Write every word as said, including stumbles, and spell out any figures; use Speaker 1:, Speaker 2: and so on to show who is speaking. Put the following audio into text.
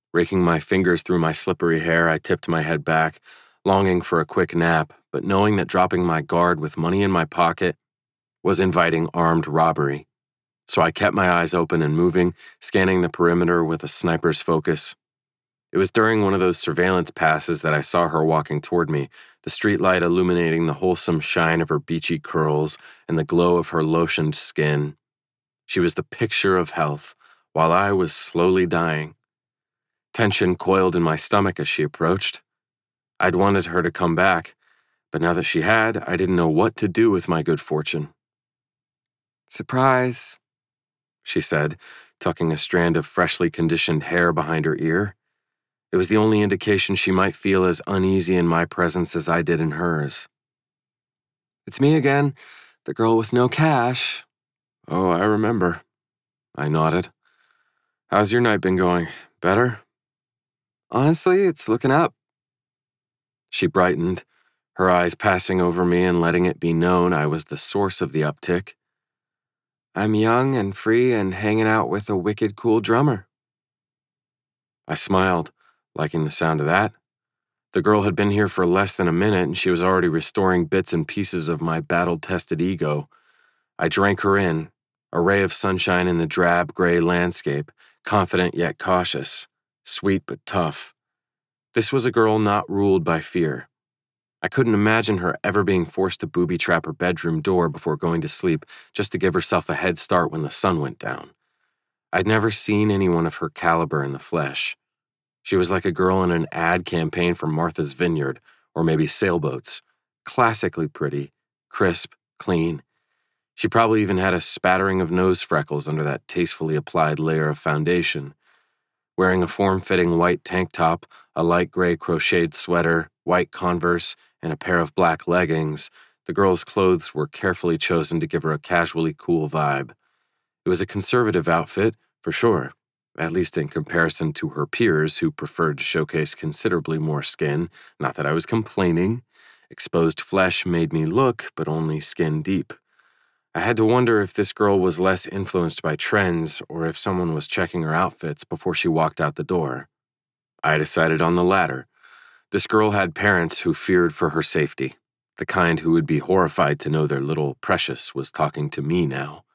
Speaker 1: Raking my fingers through my slippery hair, I tipped my head back, longing for a quick nap, but knowing that dropping my guard with money in my pocket was inviting armed robbery. So I kept my eyes open and moving, scanning the perimeter with a sniper's focus. It was during one of those surveillance passes that I saw her walking toward me, the streetlight illuminating the wholesome shine of her beachy curls and the glow of her lotioned skin. She was the picture of health, while I was slowly dying. Tension coiled in my stomach as she approached. I'd wanted her to come back, but now that she had, I didn't know what to do with my good fortune. "Surprise," she said, tucking a strand of freshly conditioned hair behind her ear. It was the only indication she might feel as uneasy in my presence as I did in hers. "It's me again, the girl with no cash." "Oh, I remember." I nodded. "How's your night been going? Better?" "Honestly, it's looking up." She brightened, her eyes passing over me and letting it be known I was the source of the uptick. "I'm young and free and hanging out with a wicked cool drummer." I smiled, liking the sound of that. The girl had been here for less than a minute and she was already restoring bits and pieces of my battle-tested ego. I drank her in, a ray of sunshine in the drab gray landscape, confident yet cautious, sweet but tough. This was a girl not ruled by fear. I couldn't imagine her ever being forced to booby-trap her bedroom door before going to sleep just to give herself a head start when the sun went down. I'd never seen anyone of her caliber in the flesh. She was like a girl in an ad campaign for Martha's Vineyard, or maybe Sailboats. Classically pretty, crisp, clean. She probably even had a spattering of nose freckles under that tastefully applied layer of foundation. Wearing a form-fitting white tank top, a light gray crocheted sweater, white Converse, and a pair of black leggings, the girl's clothes were carefully chosen to give her a casually cool vibe. It was a conservative outfit, for sure, at least in comparison to her peers who preferred to showcase considerably more skin, not that I was complaining. Exposed flesh made me look, but only skin deep. I had to wonder if this girl was less influenced by trends or if someone was checking her outfits before she walked out the door. I decided on the latter. This girl had parents who feared for her safety, the kind who would be horrified to know their little precious was talking to me now.